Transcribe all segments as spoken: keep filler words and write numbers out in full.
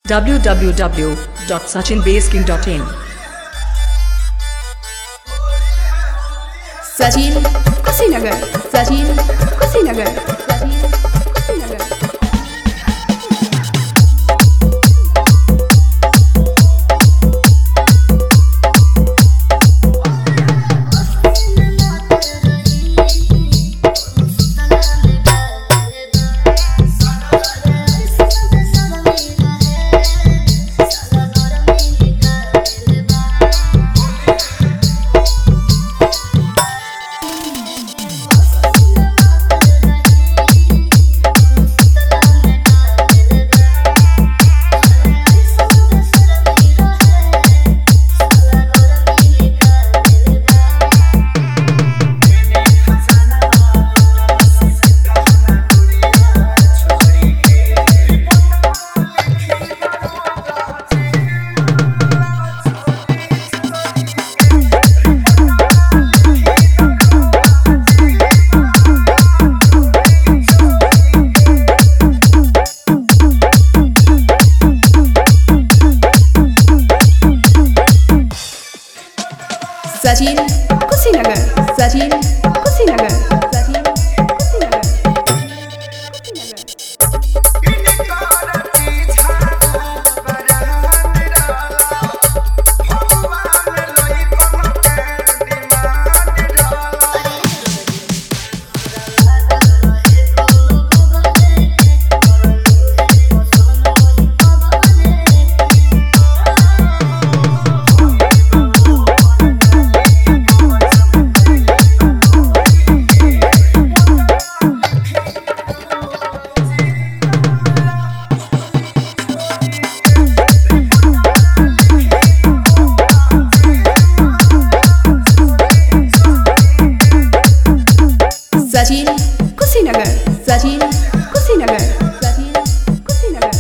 w w w dot sachin base king dot in Sachin Kushinagar Sachin Kushinagar Sachin Kushinagar Sachin Kushinagar Sachin Kushinagar Sachin Kushinagar Sachin Kushinagar Sachin Kushinagar Sachin Kushinagar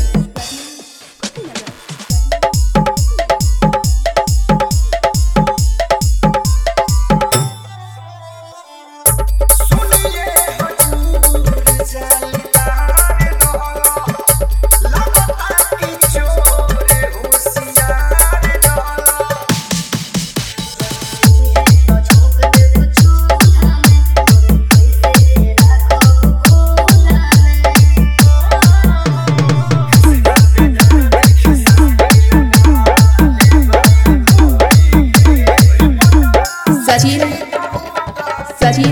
Sachin Sachin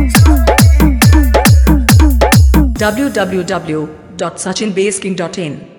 w w w dot sachin base king dot in